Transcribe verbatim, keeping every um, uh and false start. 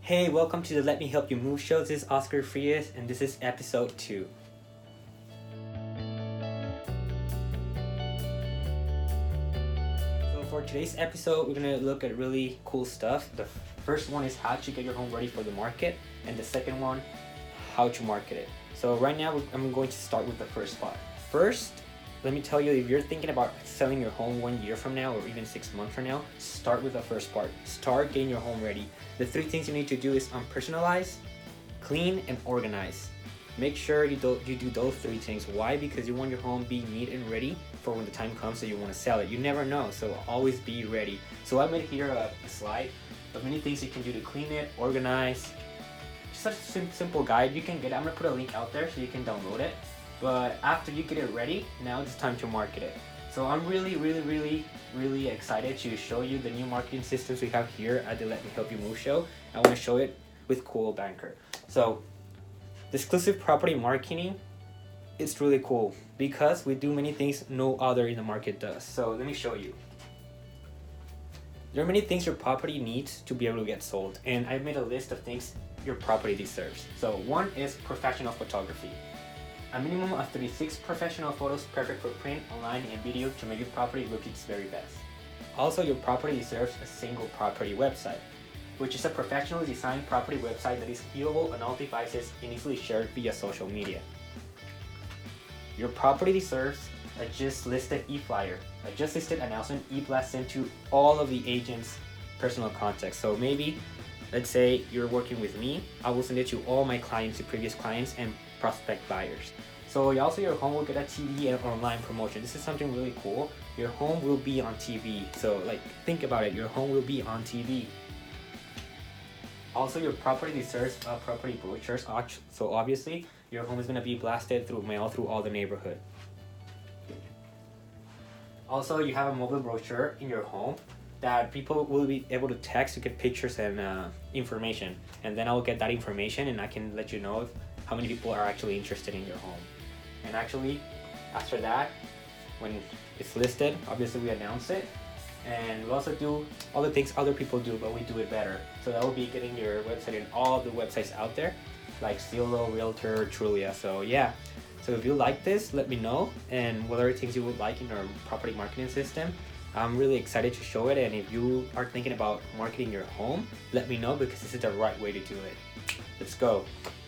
Hey, welcome to the Let Me Help You Move show. This is Oscar Frias, and this is episode two. So for today's episode, we're gonna look at really cool stuff. The first one is how to get your home ready for the market, and the second one, how to market it. So right now, I'm going to start with the first part. First, let me tell you, if you're thinking about selling your home one year from now or even six months from now, start with the first part. Start getting your home ready. The three things you need to do is um, personalize, clean, and organize. Make sure you do, you do those three things. Why? Because you want your home be neat and ready for when the time comes that you want to sell it. You never know, so always be ready. So I made here a, a slide of many things you can do to clean it, organize. Just such a sim- simple guide you can get. I'm gonna put a link out there so you can download it. But after you get it ready, now it's time to market it. So I'm really, really, really, really excited to show you the new marketing systems we have here at the Let Me Help You Move show. I want to show it with Cool Banker. So the exclusive property marketing is really cool because we do many things no other in the market does. So let me show you. There are many things your property needs to be able to get sold, and I've made a list of things your property deserves. So one is professional photography. A minimum of thirty-six professional photos, perfect for print, online, and video to make your property look its very best. Also, your property deserves a single property website, which is a professionally designed property website that is viewable on all devices and easily shared via social media. Your property deserves a just listed e-flyer, a just listed announcement e-blast sent to all of the agents' personal contacts. So maybe, let's say you're working with me, I will send it to all my clients, to previous clients, and prospect buyers. So also your home will get a T V and online promotion. This is something really cool. Your home will be on T V. So like think about it, your home will be on T V. Also your property deserves a property brochures. So obviously your home is going to be blasted through mail through all the neighborhood. Also you have a mobile brochure in your home that people will be able to text to get pictures and uh, information, and then I'll get that information and I can let you know if, how many people are actually interested in your home. And actually after that, when it's listed, obviously we announce it, and we also do all the things other people do, but we do it better. So that will be getting your website in all the websites out there like Zillow, Realtor, Trulia. So yeah, so if you like this, let me know, and what other things you would like in our property marketing system. I'm really excited to show it, and if you are thinking about marketing your home, let me know, because this is the right way to do it. Let's go.